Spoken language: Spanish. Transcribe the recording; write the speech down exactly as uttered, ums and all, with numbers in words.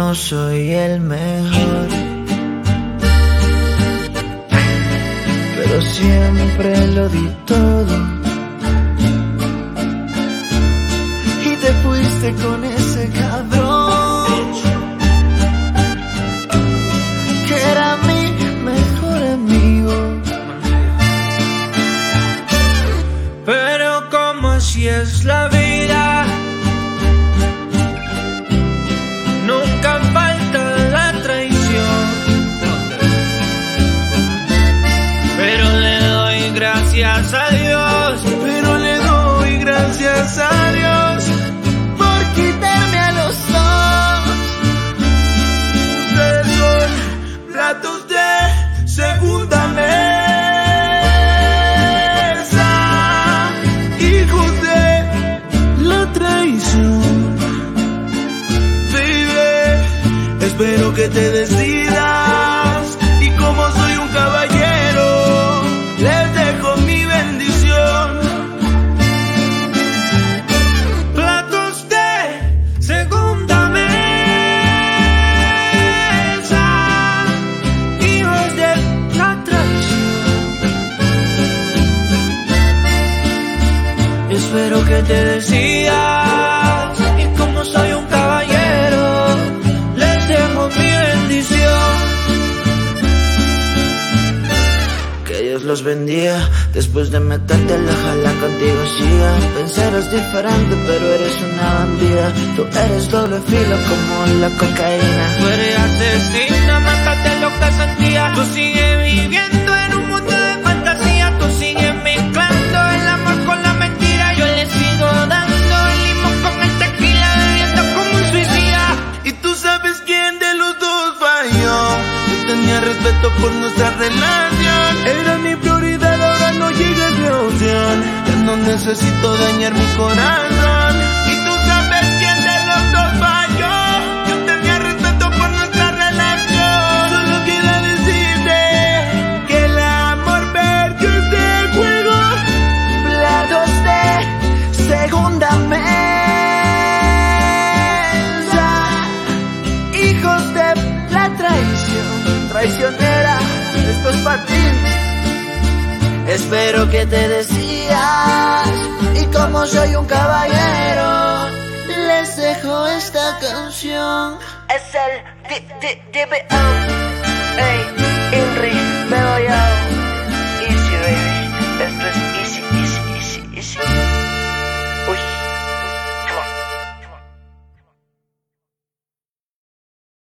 no soy el mejor, pero siempre lo di todo. Y te fuiste con ese cabrón que era mi mejor amigo. Pero como así es la vida, nunca falta la traición. Pero le doy gracias a Dios, pero le doy gracias a Dios por quitarme a los dos. Ustedes son platos de segunda mesa, hijos de la traición. Baby, espero que te decidas, y como soy un caballero, les dejo mi bendición. Platos de segunda mesa, hijos de la traición. Espero que te decidas, y como soy un caballero, les dejo mi bendición. Que Dios los bendiga. Después de meterte, ojalá contigo siga. Pensarás diferente, pero eres una bandida. Tú eres doble filo como la cocaína. Tú eres asesina, mátate lo que sentía. Tú sigues viviendo en un mundo de fantasía. Tú sigues mezclando el amor con la mentira. Yo le sigo dando el limón con el tequila, bebiendo como un suicida. Y tú sabes quién de los dos falló. Yo tenía respeto por nuestra relación, era mi prioridad, ahora no llega mi opción. Ya no necesito dañar mi corazón. Y tú sabes quién de los dos falló. Yo tenía respeto por nuestra relación. Solo queda decirte que el amor perdió este juego. Platos de segunda mesa, hijos de la traición. Traicionera, esto es para ti. Espero que te decidas, y como soy un caballero, les dejo esta canción. Es el D D D B O.